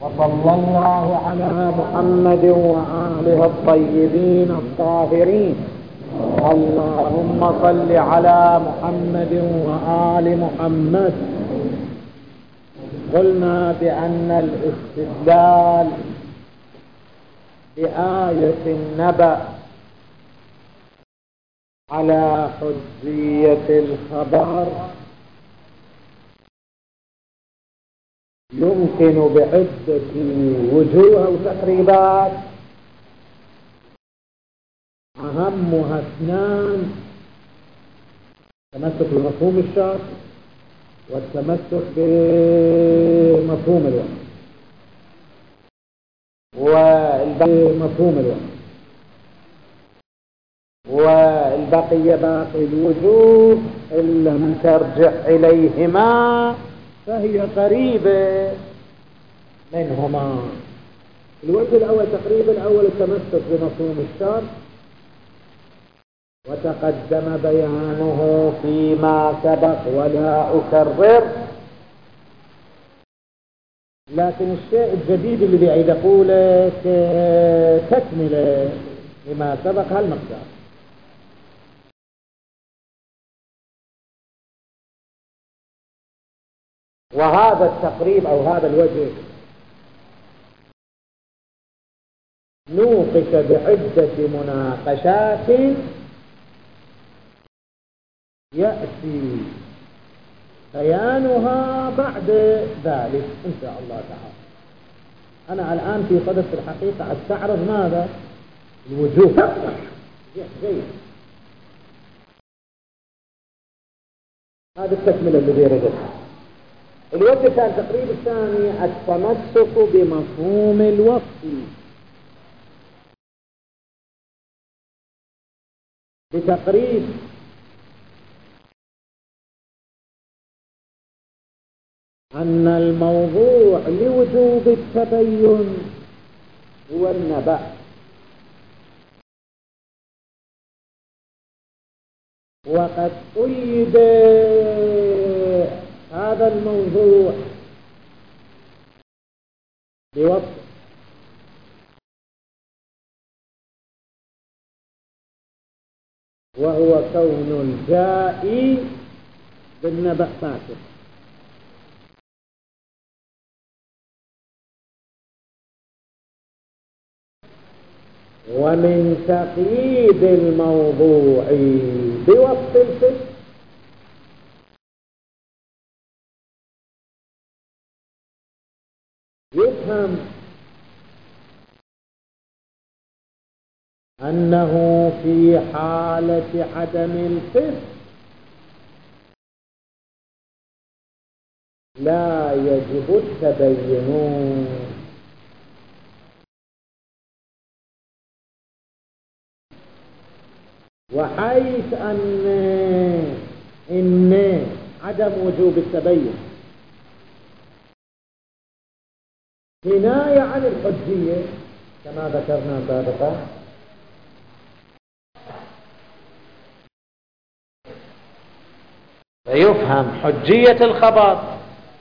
وصلى الله على محمد وآله الطيبين الطاهرين. اللهم صل على محمد وآل محمد. قلنا بأن الاستدلال بآية النبأ على حجية الخبر يمكن بعدة وجوه وتقريبات، أهمها اثنان: التمسك بمفهوم الشرط والتمسك بمفهوم الوقت والبقية باقي الوجوه إن لم ترجع إليهما فهي قريبة منهما. الوجه الأول تقريبا الأول التمسك بمفهوم الشرط، وتقدم بيانه فيما سبق ولا أكرر، لكن الشيء الجديد اللي بعيد أقوله تكملة لما سبق هالمقدار. وهذا التقريب أو هذا الوجه نوقش بعدة مناقشات يأتي بيانها بعد ذلك إن شاء الله تعالى. أنا الآن في صدد الحقيقة أستعرض ماذا؟ الوجوه. هذا التكملة الذي ردتها. الوجه الثاني التقريب الثاني التمسك بمفهوم الوصف بتقريب أن الموضوع لوجوب التبين هو النبأ، وقد قيد هذا الموضوع بوصف، وهو كون الجائي بالنبأ فاسد. ومن تقييد الموضوع بوصف الفسق يفهم أنه في حالة عدم الفسق لا يجب التبين، وحيث أن عدم وجوب التبين كناية عن الحجية كما ذكرنا سابقا، فيفهم حجية الخبر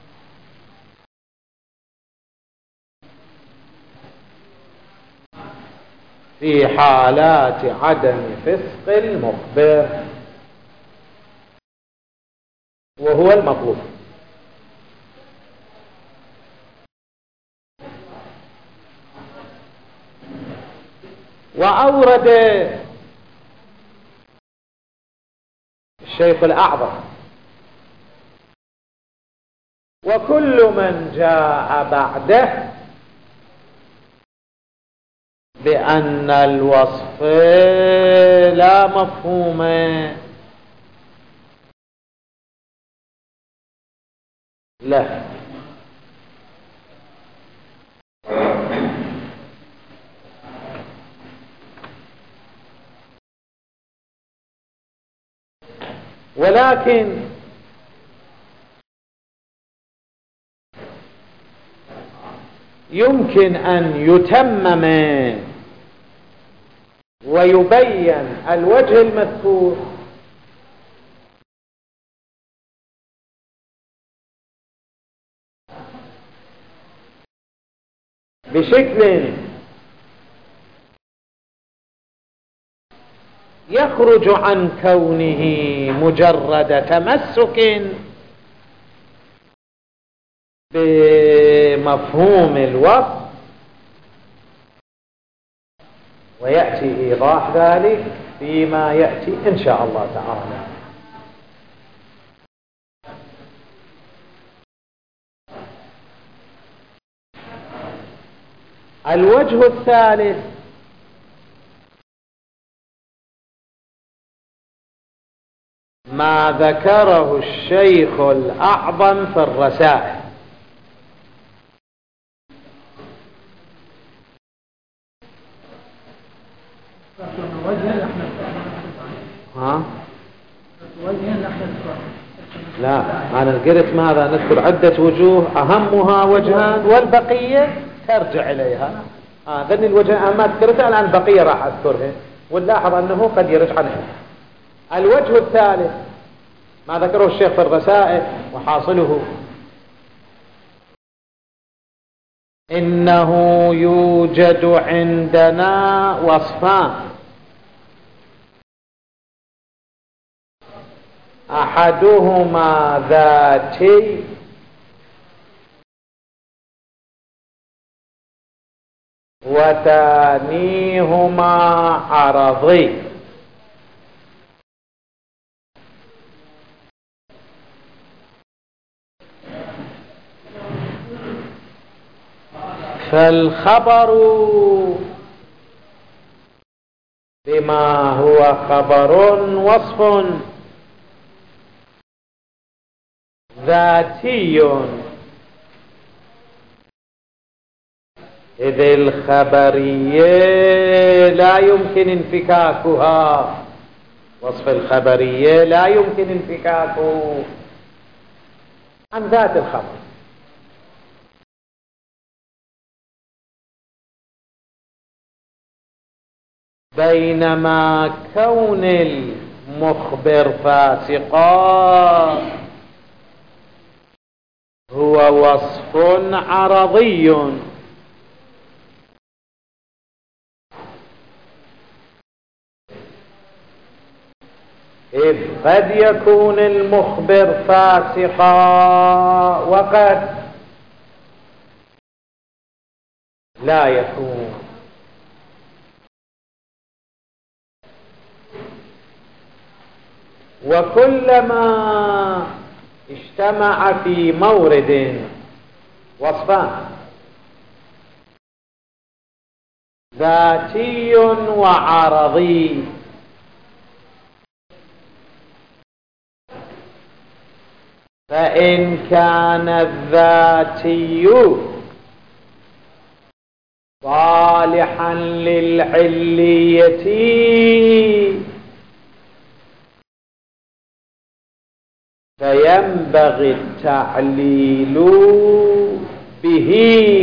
في حالات عدم فسق المخبر، وهو المطلوب. وأورد الشيخ الأعظم: وكل من جاء بعده بأن الوصف لا مفهوم له ولكن يمكن أن يتمم ويبين الوجه المذكور بشكل يخرج عن كونه مجرد تمسك بمفهوم الوصف، ويأتي إيضاح ذلك فيما يأتي إن شاء الله تعالى. الوجه الثالث ما ذكره الشيخ الأعظم في الرسائل. لا، أنا قلت ماذا؟ نذكر عدة وجوه أهمها وجهان والبقية ترجع إليها. ذني الوجهان أنا ما ذكرتها، الآن البقية راح أذكرها، ونلاحظ أنه قد يرجع عنها. الوجه الثالث ما ذكره الشيخ في الرسائل، وحاصله إنه يوجد عندنا وصفان: أحدهما ذاتي وثانيهما عرضي. فالخبر بما هو خبر وصف ذاتي، إذ الخبرية لا يمكن انفكاكها. وصف الخبرية لا يمكن انفكاكه عن ذات الخبر، بينما كون المخبر فاسقا هو وصف عرضي، إذ قد يكون المخبر فاسقا وقد لا يكون. وكلما اجتمع في مورد وصفان: ذاتي وعرضي، فإن كان الذاتي صالحا للعلية فينبغي التعليل به،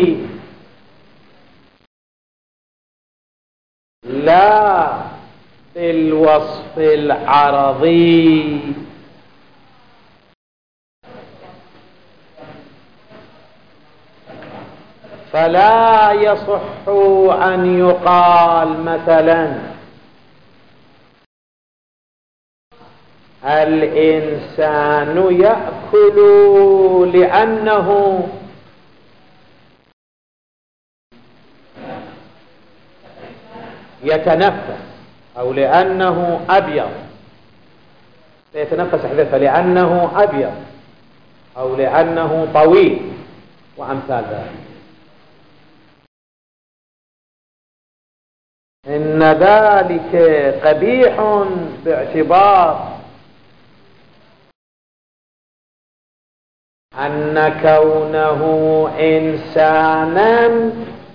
لا بالوصف العرضي. فلا يصح أن يقال مثلا الإنسان يأكل لأنه يتنفس، أو لأنه أبيض يتنفس حذفه، لأنه أبيض أو لأنه طويل وأمثال ذلك. إن ذلك قبيح باعتبار أن كونه إنسانا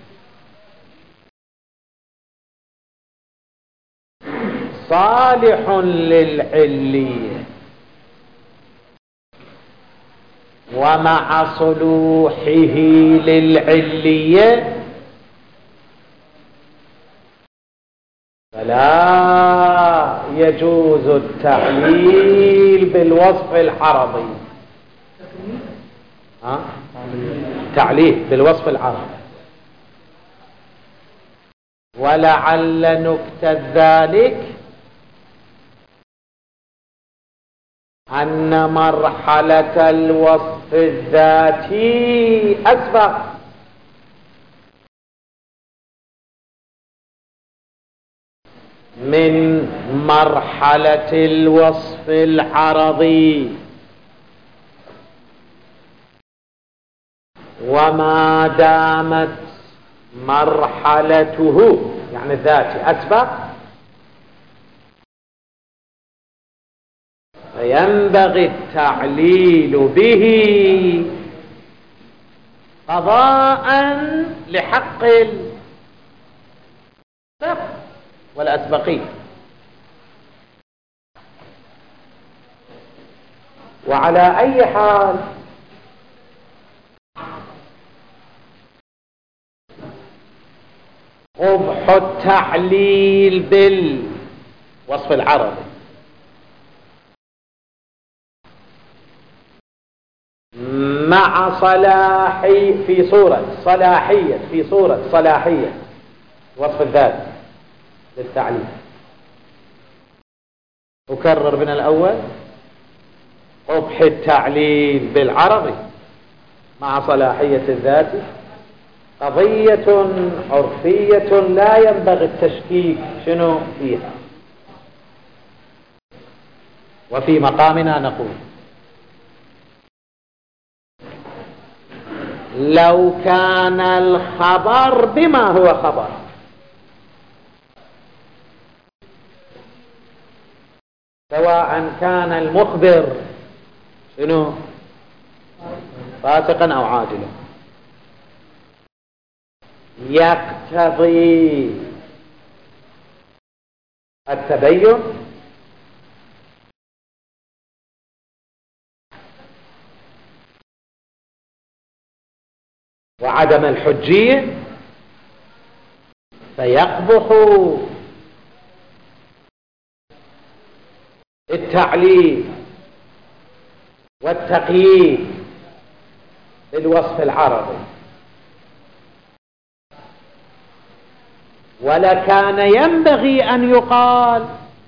صالح للعلية، ومع صلوحه للعلية فلا يجوز التعليل بالوصف العرضي. تعليل بالوصف العرضي ولعل نكتة ذلك أن مرحلة الوصف الذاتي أسبق من مرحلة الوصف العرضي، وما دامت مرحلته يعني الذاتي أسبق، فينبغي التعليل به قضاء لحق السبق والأسبقية. وعلى أي حال قبح التعليل بالوصف العربي مع في صورة صلاحية وصف الذات للتعليل. أكرر من الأول: قبح التعليل بالعربي مع صلاحية الذات قضية عرفية لا ينبغي التشكيك فيها. وفي مقامنا نقول: لو كان الخبر بما هو خبر سواء كان المخبر فاسقا أو عاجلا يقتضي التبين وعدم الحجية، فيقبح التعليل والتقييد بالوصف العربي. ولكان ينبغي أن يقال: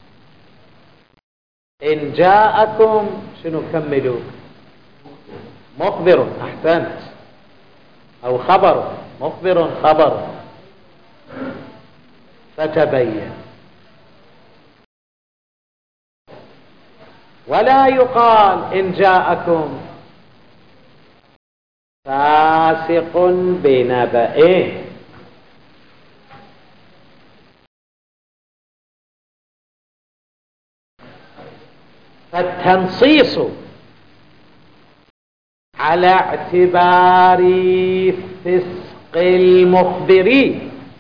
إن جاءكم كملوا مخبر، أحسنت، أو خبر، مخبر خبر، فتبين. ولا يقال إن جاءكم فاسق بنبأ. فالتنصيص على اعتبار فسق المخبر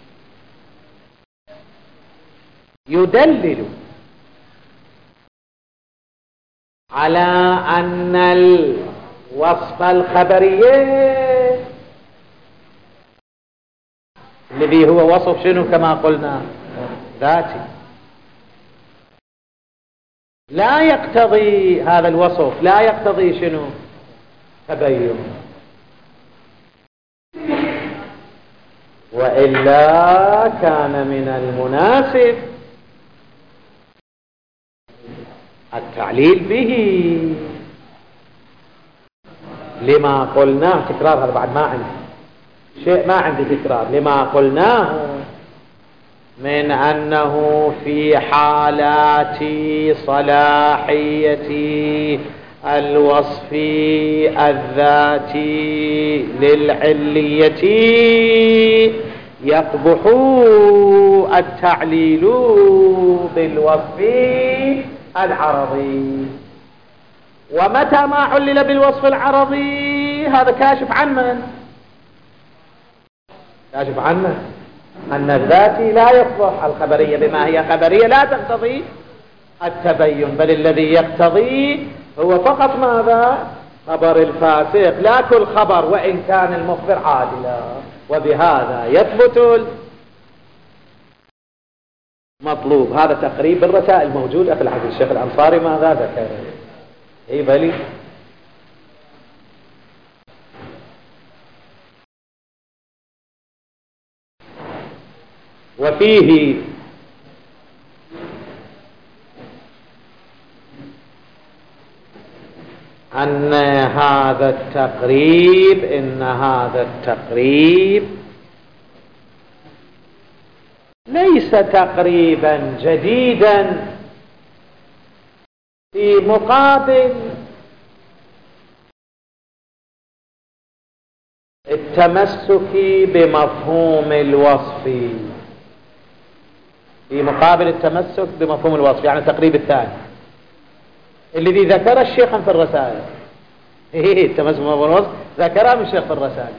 يدلل على أن الوصف الخبري الذي هو وصف كما قلنا ذاتي لا يقتضي، هذا الوصف لا يقتضي تبين، وإلا كان من المناسب التعليل به لما قلناه. تكرار هذا بعد ما عندي شيء، ما عندي تكرار. لما قلناه من أنه في حالات صلاحية الوصف الذاتي للعلية يقبح التعليل بالوصف العرضي. ومتى ما علل بالوصف العرضي هذا كاشف عن من؟ كاشف عن من؟ أن الذاتي لا يصلح الخبرية بما هي خبرية لا تقتضي التبين، بل الذي يقتضي هو فقط ماذا؟ خبر الفاسق، لا كل خبر وإن كان المخبر عادلا. وبهذا يثبت المطلوب. هذا تقريب الرسائل موجودة في الحديث. الشيخ الأنصاري ماذا ذكر؟ اي بلي وفيه أن هذا التقريب ليس تقريبا جديدا في مقابل التمسك بمفهوم الوصف، يعني التقريب الثاني الذي ذكر الشيخ في الرسائل. التمسك بمفهوم الوصف ذكرها من الشيخ في الرسائل،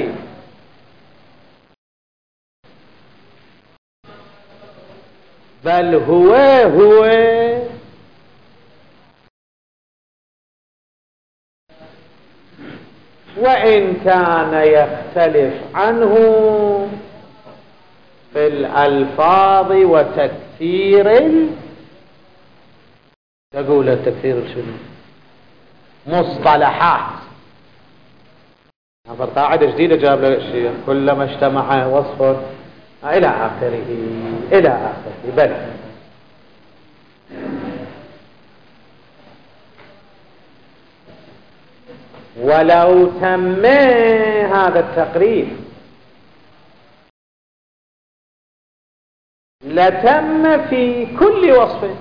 بل هو وإن كان يختلف عنه في الألفاظ وتكثير تقول التكثير شنو مصطلحات. هذا قاعدة جديدة جاب له الشيخ، كلما اجتمع وصف إلى آخره بل ولو تم هذا التقريب لتم في كل وصف،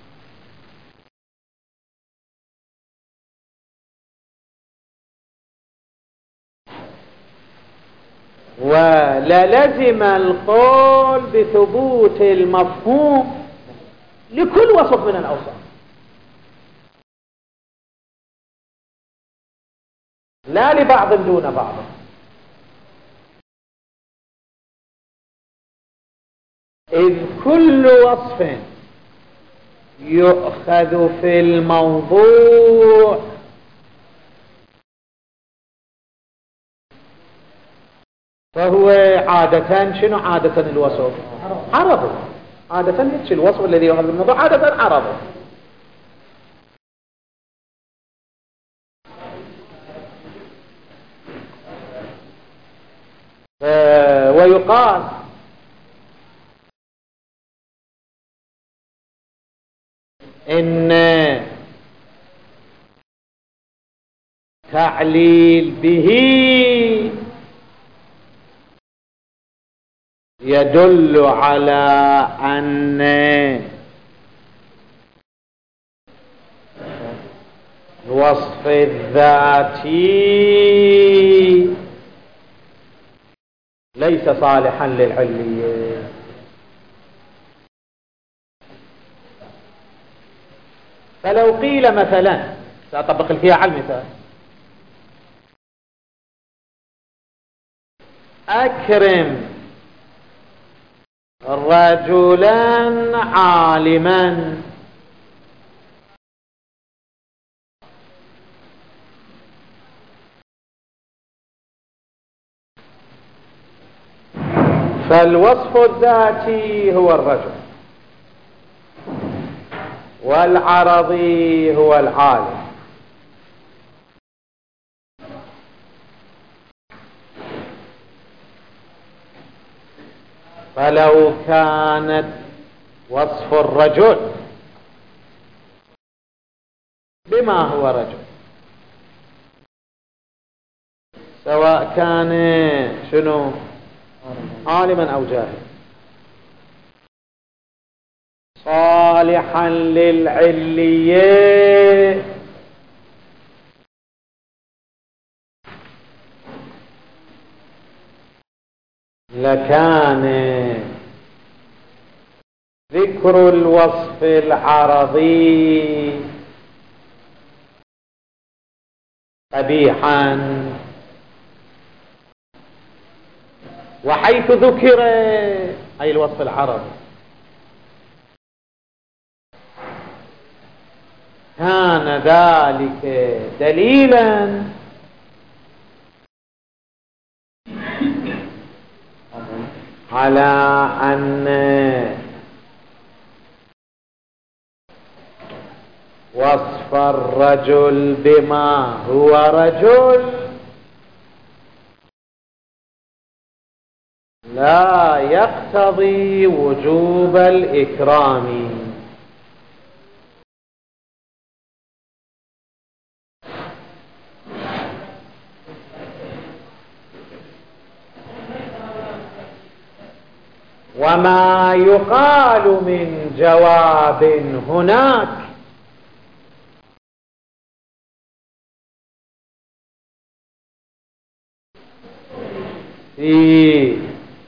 وللزم القول بثبوت المفهوم لكل وصف من الأوصاف، لا لبعض دون بعض. إذ كل وصف يؤخذ في الموضوع فهو عادة شنو عادة الوصف عرض، عادة يتش الوصف الذي يؤخذ في الموضوع عادة عرض. ويقال إن تعليل به يدل على أن الوصف الذاتي ليس صالحا للعلية. فلو قيل مثلا، سأطبق فيها على المثال، أكرم رجلا عالما، فالوصف الذاتي هو الرجل والعرضي هو العالم، فلو كانت وصف الرجل بما هو رجل سواء كان شنو عالما أو جاهل صالحا للعلية لكان ذكر الوصف العرضي قبيحا، وحيث ذكر أي الوصف العرضي كان ذلك دليلا على أن وصف الرجل بما هو رجل لا يقتضي وجوب الإكرام. وما يقال من جواب هناك في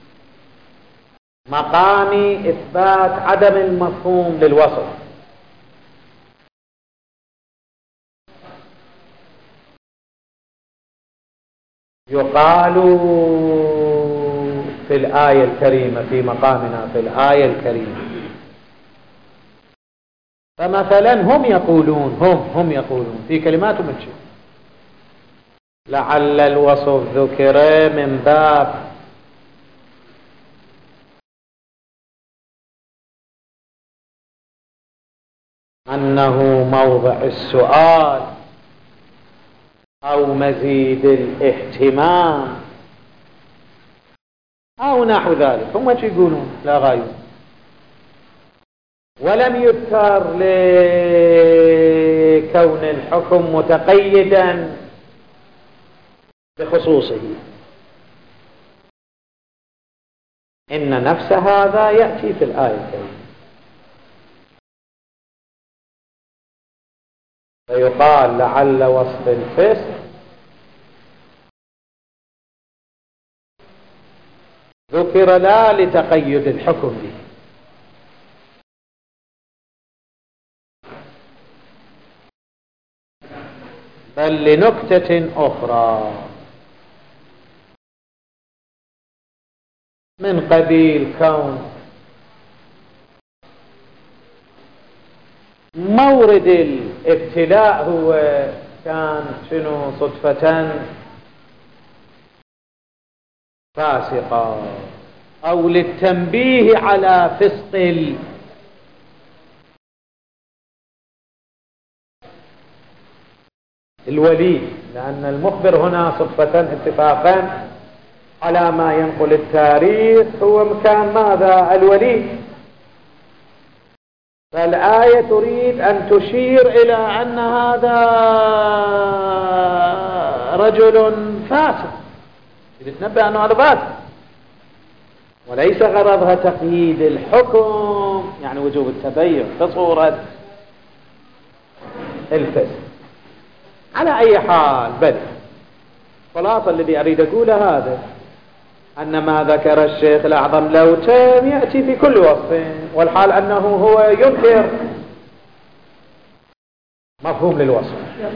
مقام إثبات عدم المفهوم للوصف يقال في الآية الكريمة، في مقامنا في الآية الكريمة. فمثلا هم يقولون في كلمات من شيء لعل الوصف ذكر من باب أنه موضع السؤال أو مزيد الاهتمام أو نحو ذلك. هم يقولون لا غاية، ولم يذكر لكون الحكم متقيدا بخصوصه. إن نفس هذا يأتي في الآية الكريمة، فيقال لعل وصف الفسق ذكر لا لتقيد الحكم به، بل لنكتة أخرى من قبيل كون مورد الابتلاء هو كان صدفة فاسقة، أو للتنبيه على فسق الولي، لأن المخبر هنا صدفة اتفاقا على ما ينقل التاريخ هو كان ماذا؟ الولي. فالآية تريد أن تشير إلى أن هذا رجل فاسق، تتنبأ أنه هذا فاسق، وليس غرضها تقييد الحكم يعني وجوب التبين بصورة الفسق. على أي حال بل خلاصة الذي أريد أقوله هذا، أن ما ذكر الشيخ الأعظم لو تام يأتي في كل وصف، والحال أنه هو ينكر مفهوم للوصف.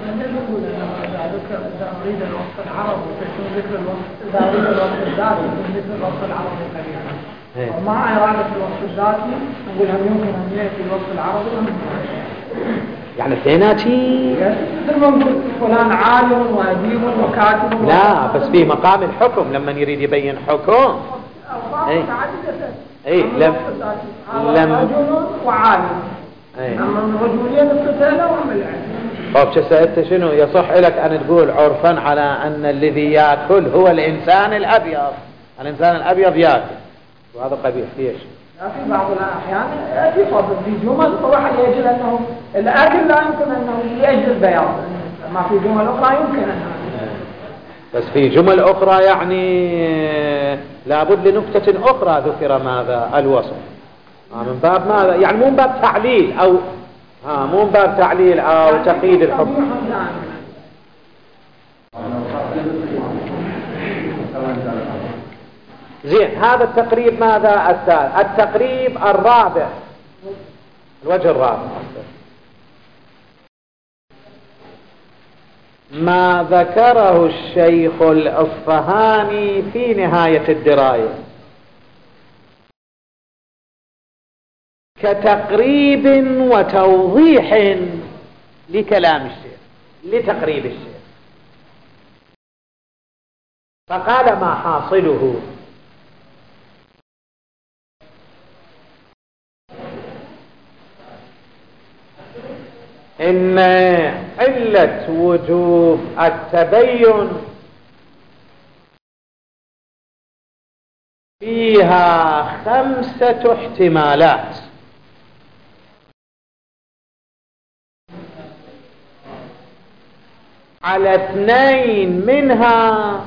إذا أريد الوصف العربي فيكون ذكر الوصف، إذا أريد الوصف الذاتي يكون ذكر الوصف العربي قليلا، ومع إرادة الوصف الذاتي نقول هل يمكن أن يأتي الوصف العربي أم يعني اثنيناتي مثل ما نقول فلان عالم وأديب وكاتب لا، بس في مقام الحكم لما يريد يبين حكم لم رجل وعالم، أما الرجولية نفسها وهم العلم. طب سألت شنو يصح لك أن تقول عرفا على أن الذي يأكل هو الإنسان الأبيض، الإنسان الأبيض يأكل، وهذا قبيح. ليش؟ في بعض الأحيان في فضل في جمل صراحة لأجل أنه الأكل لا يمكن أنه لأجل البياض، ما في جمل أخرى يمكن أنه، بس في جمل أخرى يعني لابد لنكتة أخرى ذكر ماذا؟ الوصف. من باب ماذا؟ يعني مو من باب تعليل أو مو من باب تعليل أو تقييد الحكم. زين، هذا التقريب ماذا؟ التقريب الرابع، الوجه الرابع ما ذكره الشيخ الأصفهاني في نهاية الدراية كتقريب وتوضيح لكلام الشيخ، لتقريب الشيخ. فقال ما حاصله إن علة وجوب التبين فيها 5 احتمالات. على 2 منها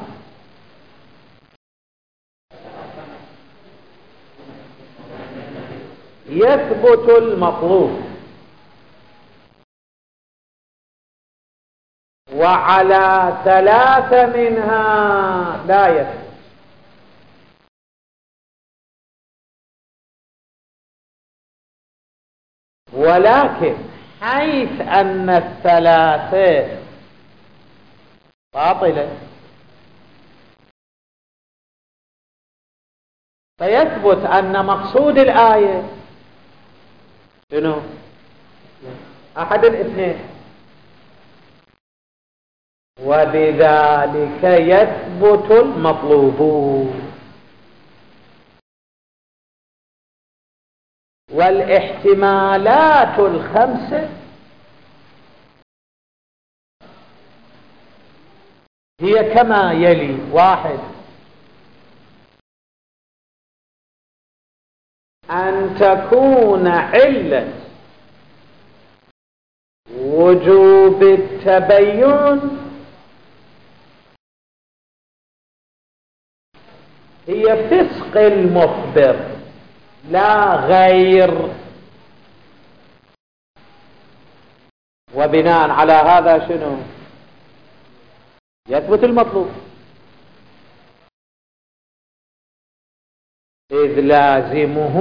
يثبت المطلوب، وعلى 3 منها لا يثبت. ولكن حيث أن ال3 باطلة فيثبت أن مقصود الآية شنو؟ أحد الاثنين، وبذلك يثبت المطلوب. والاحتمالات 5 هي كما يلي: 1 أن تكون علة وجوب التبين هي فسق المخبر لا غير، وبناء على هذا شنو؟ يثبت المطلوب، إذ لازمه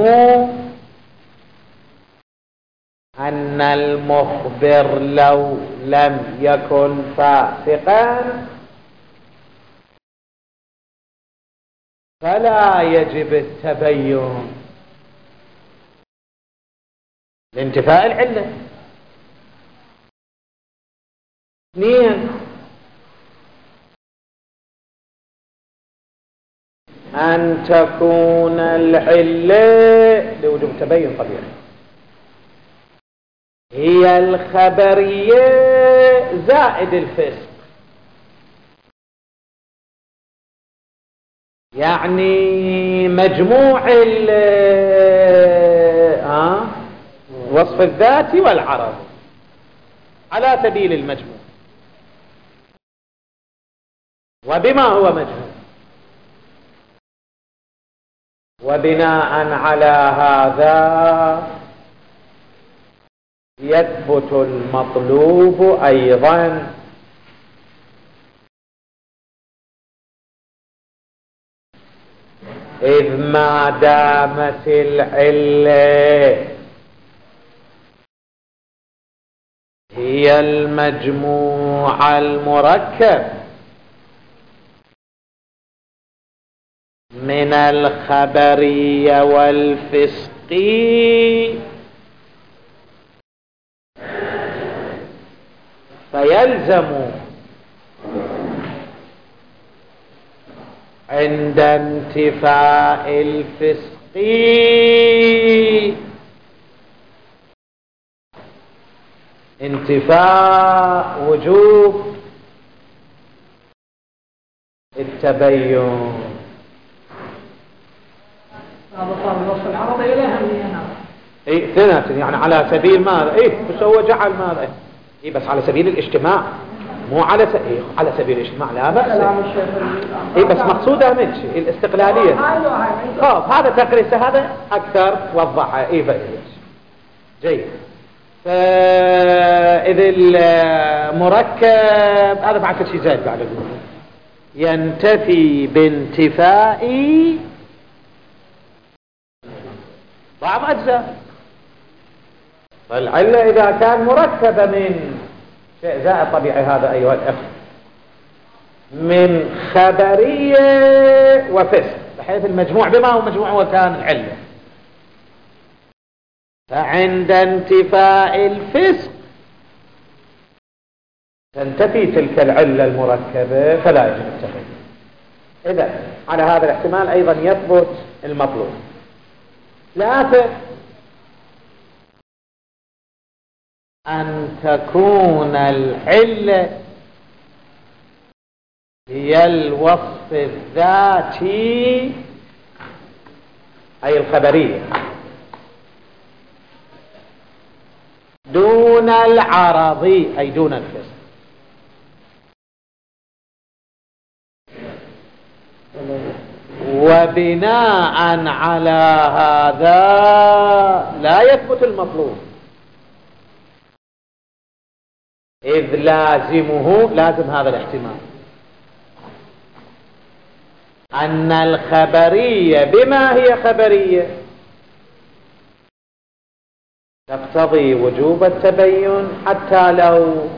أن المخبر لو لم يكن فاسقا فلا يجب التبين لانتفاء العلة. 2 أن تكون العلة لوجوب التبين طبيعي هي الخبرية زائد الفسق، يعني مجموع الوصف الذاتي والعرض على سبيل المجموع. وبما هو مجموع، وبناء على هذا يثبت المطلوب أيضا. إذ ما دامت العلة هي المجموع المركب من الخبرية والفسقي فيلزم عند انتفاء الفسق انتفاء وجوب التبين. هذا صار الوصف العربي إليها اي 2 يعني على سبيل ماذا؟ بس هو جعل ماذا؟ بس على سبيل الاجتماع، مو على على سبيل الاجتماع لا بأس. بس مقصوده من شيء الاستقلالية. هذا تقريسه هذا أكثر وضحها. جيد. فإذا المركب هذا بعد شيء زائد بعد ينتفي بانتفاء بعض أجزاء. فالعلة إذا كان مركبة من شيء زائد طبيعي هذا أيها الأخ من خبرية وفسق، بحيث المجموع بما هو مجموع وكان العلة، فعند انتفاء الفسق تنتفي تلك العلة المركبة فلا يجب التبين. إذا على هذا الاحتمال أيضا يثبت المطلوب. 3 أن تكون العلة هي الوصف الذاتي أي الخبرية، دون العرضي أي دون الفسق. وبناء على هذا لا يثبت المطلوب، إذ لازم هذا الاحتمال أن الخبرية بما هي خبرية تقتضي وجوب التبين حتى لو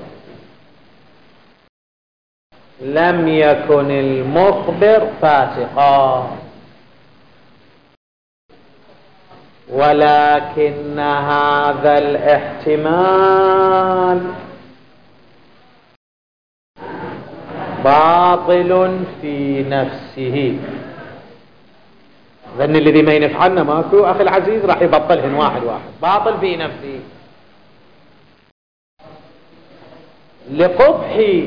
لم يكن المخبر فاسقا، ولكن هذا الاحتمال باطل في نفسه. ظن الذي ما ينفعنا ماكو أخي العزيز راح يبطلهن واحد واحد، باطل في نفسه لقبح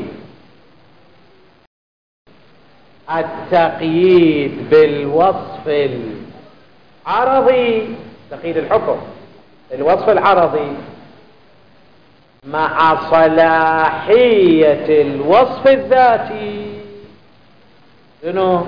التقييد بالوصف العرضي، تقييد الحكم الوصف العرضي مع صلاحية الوصف الذاتي شنو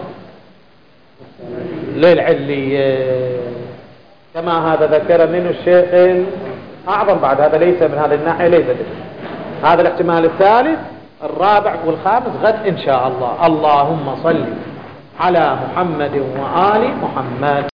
للعلية، كما هذا ذكر منه الشيخ الأعظم. بعد هذا ليس من هذه الناحية ليس هذا الاحتمال الثالث الرابع والخامس غد إن شاء الله. اللهم صل على محمد وآل محمد.